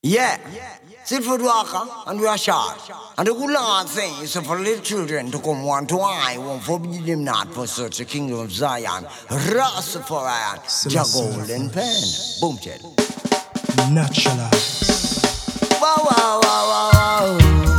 Yeah, Silford Walker and we are short. And the good Lord says, so for little children to come one to I won't forbid them not for such a kingdom of Zion. Rastafari, your golden pen. Boom, chill. Naturalize. Wow, wow, wow, wow, wow.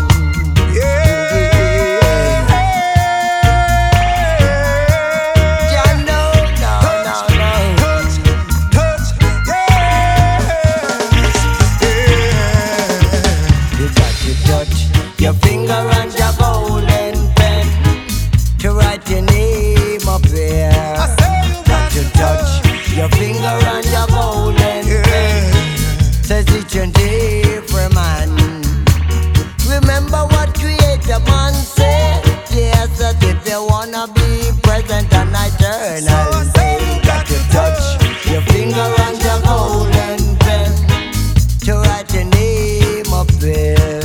Your finger and your golden pen to write your name up there. I say you got to touch your finger and your golden pen. Says each and every man. Remember what Creator Man said. Yes, that if you wanna be present and eternal, you got to touch your finger and your golden pen to write your name up there.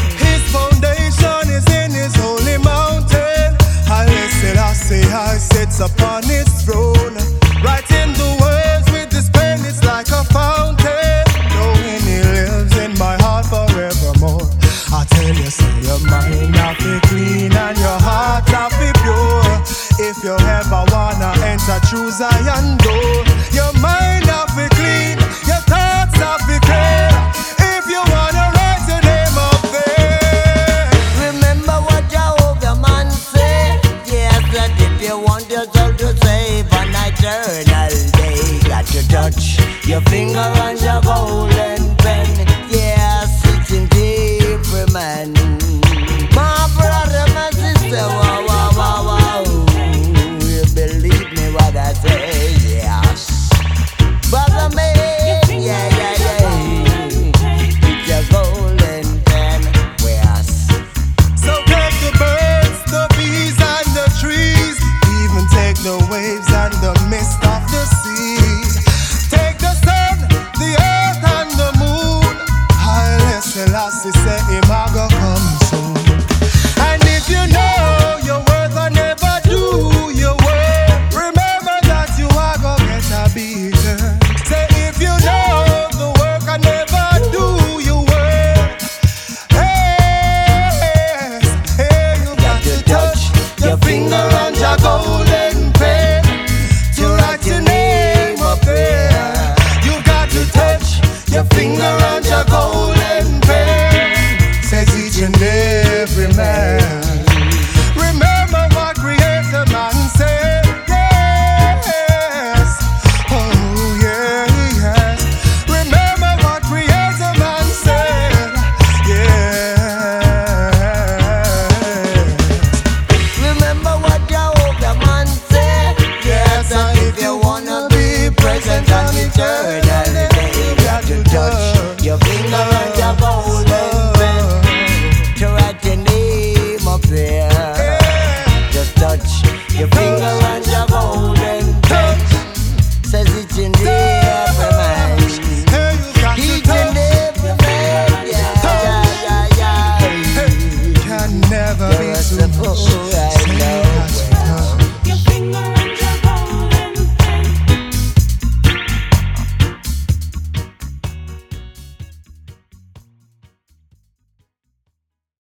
I sits upon his throne, writing the words with his pen. It's like a fountain, knowing he lives in my heart forevermore. I tell you, say your mind have be clean and your heart have be pure. If you ever wanna enter true Zion door, your mind have be clean, your thoughts have be clear. If you wanna write your name up there, remember what Jehovah man said. Yes, that if you want your soul to save an eternal day, got to touch your finger and your golden pen. Yes, it's in every man. My brother, my sister, wow, wow, wow, wow. You believe me what I say, yes. Brother man, yeah, yeah, yeah. It's your golden pen, yes. so take the birds, the bees and the trees, even take the waves and the mist of the seas. Take the sun, the earth and the moon. Haile Selassie say him a go come soon. And if you know your worth and never do your work, remember that you are go get a beating. Say if you know the work and never do your work, hey, you got to touch your finger and your golden pen to write your name up there. You got to touch your finger and your golden pen, says each and every man. Remember what Creator Man said. Yes, oh yeah, yes. Remember what Creator Man said. Yes. Remember what Jehovah man said. Yes, and if you wanna be present and eternal,